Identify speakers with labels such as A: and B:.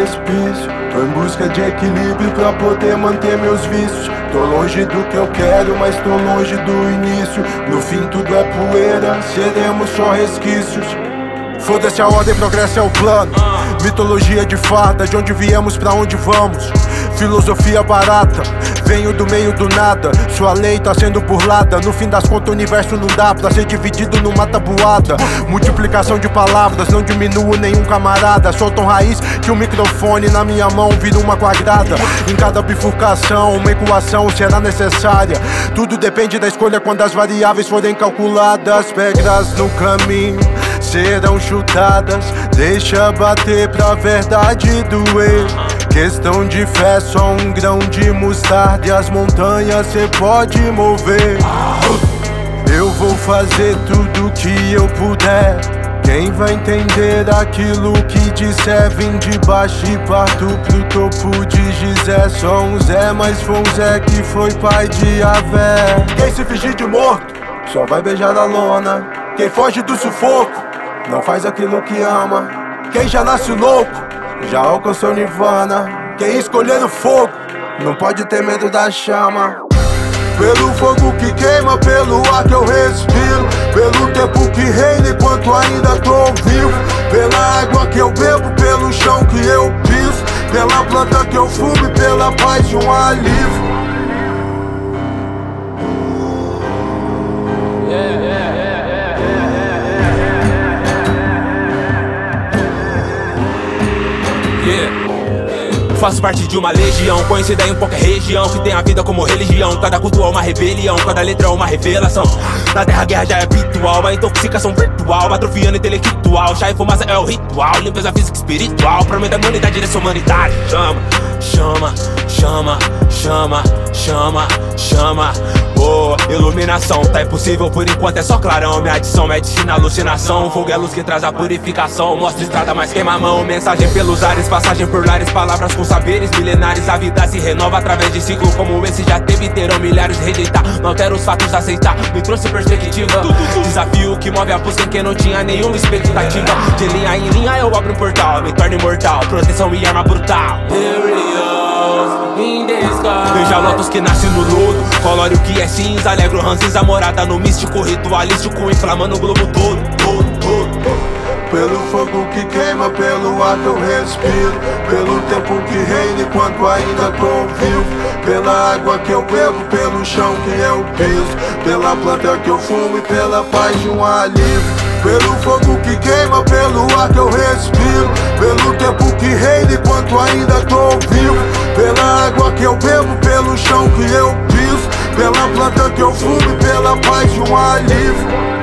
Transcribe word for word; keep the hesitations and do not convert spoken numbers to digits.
A: precipício. Tô em busca de equilíbrio pra poder manter meus vícios. Tô longe do que eu quero, mas tô longe do início. No fim tudo é poeira, seremos só resquícios. Foda-se a ordem, progresso é o plano. Mitologia de farda, de onde viemos pra onde vamos. Filosofia barata, venho do meio do nada. Sua lei tá sendo burlada. No fim das contas o universo não dá pra ser dividido numa tabuada. Multiplicação de palavras, não diminuo nenhum camarada. Soltam raiz que o microfone na minha mão vira uma quadrada. Em cada bifurcação uma equação será necessária. Tudo depende da escolha quando as variáveis forem calculadas. Pedras no caminho serão chutadas. Deixa bater pra verdade doer. Questão de fé, só um grão de mostarda e as montanhas cê pode mover. Eu vou fazer tudo que eu puder. Quem vai entender aquilo que disser? Vim de baixo e parto pro topo de Gizé. Só um Zé, mas foi um Zé que foi pai de Avé. Quem se fingir de morto só vai beijar a lona. Quem foge do sufoco não faz aquilo que ama. Quem já nasce louco já alcançou nirvana. Quem escolher o fogo não pode ter medo da chama. Pelo fogo que queima, pelo ar que eu respiro, pelo tempo que reina enquanto ainda tô vivo, pela água que eu bebo, pelo chão que eu piso, pela planta que eu fumo e pela paz de um alívio.
B: Faço parte de uma legião, conhecida em qualquer região, que tem a vida como religião. Cada culto é uma rebelião, cada letra é uma revelação. Na terra a guerra já é habitual, a intoxicação virtual, atrofiando intelectual. Chá e fumaça é o ritual, limpeza física e espiritual. Promete a humanidade dessa humanidade. Chama, chama, chama, chama, chama, chama. Oh, iluminação, tá impossível por enquanto, é só clarão. Minha adição, medicina, alucinação. Fogo é a luz que traz a purificação. Mostra estrada, mas queima a mão. Mensagem pelos ares, passagem por lares. Palavras com saberes milenares. A vida se renova através de ciclo como esse. Já teve, terão milhares de rejeitar. Não altera os fatos, aceitar. Me trouxe perspectiva. Desafio que move a busca em quem não tinha nenhuma expectativa. De linha em linha eu abro um portal, me torno imortal. Proteção e arma brutal. Veja lotus que nasce no lodo, colore o que é cinza, alegro ranzinza, morada no místico, ritualístico, inflamando o globo todo, todo, todo.
A: Pelo fogo que queima, pelo ar que eu respiro, pelo tempo que reina enquanto ainda tô vivo, pela água que eu bebo, pelo chão que eu piso, pela planta que eu fumo e pela paz de um alívio. Pelo fogo que queima, pelo ar que eu respiro, pelo tempo que reina enquanto ainda tô vivo, pela água que eu bebo, pelo chão que eu piso, pela planta que eu fumo e pela paz de um alívio.